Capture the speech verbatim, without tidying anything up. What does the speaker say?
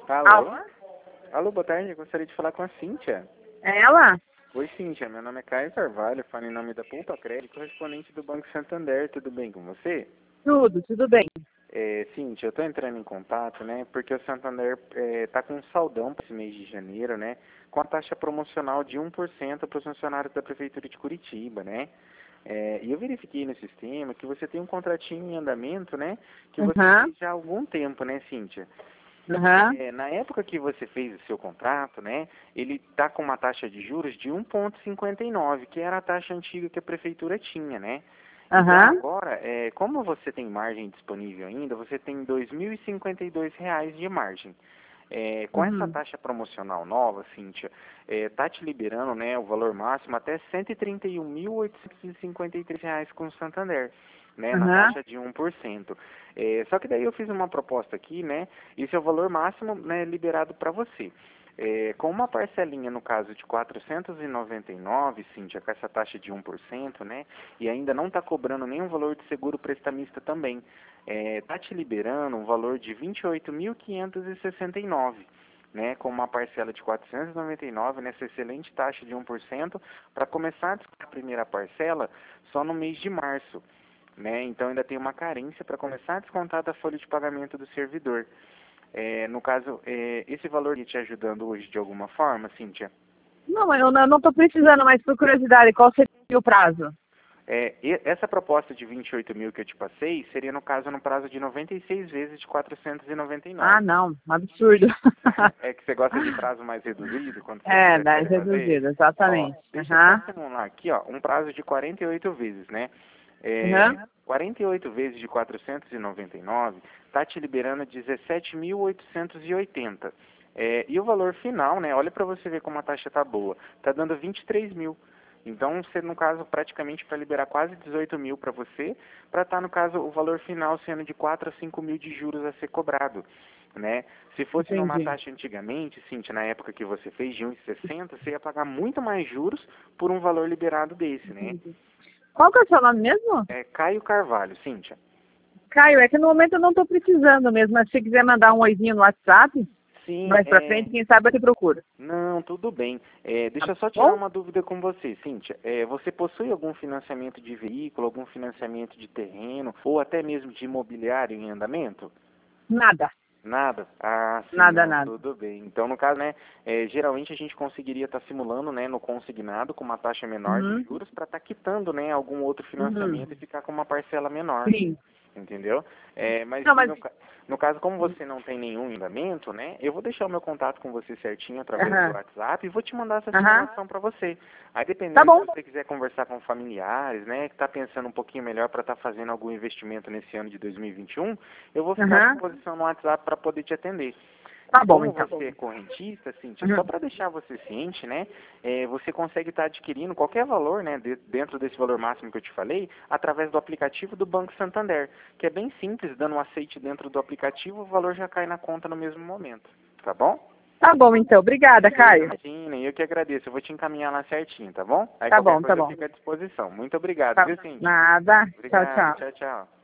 Alô? Alô? Alô, boa tarde. Eu gostaria de falar com a Cíntia. É ela? Oi, Cíntia. Meu nome é Caio Carvalho. Falo em nome da Poupa Crédito, correspondente do Banco Santander. Tudo bem com você? Tudo, tudo bem. É, Cíntia, eu estou entrando em contato, né? Porque o Santander está com um saldão para esse mês de janeiro, né? Com a taxa promocional de um por cento para os funcionários da Prefeitura de Curitiba, né? É, e eu verifiquei no sistema que você tem um contratinho em andamento, né? Que você Aham, fez já há algum tempo, né, Cíntia? aham, É, na época que você fez o seu contrato, né, ele está com uma taxa de juros de um vírgula cinquenta e nove, que era a taxa antiga que a prefeitura tinha, né? Então aham, agora, é, como você tem margem disponível ainda, você tem dois mil e cinquenta e dois reais de margem. É, com essa uhum, taxa promocional nova, Cíntia, é, tá te liberando, né, o valor máximo até cento e trinta e um mil oitocentos e cinquenta e três reais com o Santander, né, na aham, taxa de um por cento. É, só que daí eu fiz uma proposta aqui, né, esse é o valor máximo, né, liberado para você. É, com uma parcelinha, no caso, de quatrocentos e noventa e nove, Cíntia, com essa taxa de um por cento, né, e ainda não está cobrando nenhum valor de seguro prestamista também. Está te liberando um valor de vinte e oito mil quinhentos e sessenta e nove, né, com uma parcela de quatrocentos e noventa e nove nessa excelente taxa de um por cento, para começar a descontar a primeira parcela só no mês de março. Né, então ainda tem uma carência para começar a descontar da folha de pagamento do servidor. É, no caso, é, esse valor está te ajudando hoje de alguma forma, Cíntia? Não, eu não estou precisando, mas por curiosidade, qual seria o prazo? É, e- essa proposta de vinte e oito mil que eu te passei seria, no caso, no prazo de noventa e seis vezes de quatrocentos e noventa e Ah, nove. não, um absurdo. É que você gosta de prazo mais reduzido quando você É, prefere dez fazer? reduzido, Ó, exatamente. deixa eu só Aham, simular aqui, ó, um prazo de quarenta e oito vezes, né? É, aham, quarenta e oito vezes de quatrocentos e noventa e nove tá te liberando dezessete mil oitocentos e oitenta. É, e o valor final, né? Olha para você ver como a taxa tá boa. Tá dando vinte e três mil. Então, você, no caso, praticamente para liberar quase dezoito mil para você, para estar, no caso, o valor final sendo de quatro a cinco mil de juros a ser cobrado, né? Se fosse numa entendi. taxa antigamente, Cintia, na época que você fez de um vírgula sessenta, você ia pagar muito mais juros por um valor liberado desse, né? Entendi. Qual que é o seu nome mesmo? É Caio Carvalho, Cíntia. Caio, é que no momento eu não estou precisando mesmo, mas se você quiser mandar um oizinho no WhatsApp, Sim, mais pra é... frente, quem sabe eu te procuro. Não, tudo bem. É, Tá deixa eu só tirar bom? uma dúvida com você, Cíntia. É, você possui algum financiamento de veículo, algum financiamento de terreno, ou até mesmo de imobiliário em andamento? Nada, Nada? Ah, sim, nada, não, nada. tudo bem. Então, no caso, né, é, geralmente a gente conseguiria estar simulando, né, no consignado com uma taxa menor de Uhum, juros para estar quitando, né, algum outro uhum, financiamento e ficar com uma parcela menor. sim. Entendeu? É, mas Não, mas... no, ca- no caso, como você não tem nenhum andamento, né? Eu vou deixar o meu contato com você certinho através do Aham, WhatsApp e vou te mandar essa aham. simulação para você. Aí, Tá dependendo se bom, você quiser conversar com familiares, né? Que está pensando um pouquinho melhor para estar fazendo algum investimento nesse ano de dois mil e vinte e um, eu vou ficar à aham. disposição no WhatsApp para poder te atender. E Tá bom, como então. você é correntista, Cíntia, só Uhum. para deixar você ciente, né, é, você consegue estar adquirindo qualquer valor, né, de- dentro desse valor máximo que eu te falei, através do aplicativo do Banco Santander, que é bem simples, dando um aceite dentro do aplicativo, o valor já cai na conta no mesmo momento, tá bom? Tá bom, então. Obrigada, Caio. Imagina, eu que agradeço, eu vou te encaminhar lá certinho, tá bom? Aí Tá qualquer bom, tá coisa eu bom. fico à disposição. Muito obrigado, Tá. viu, Cíntia? Nada. Tchau, Obrigado, tchau. tchau, tchau.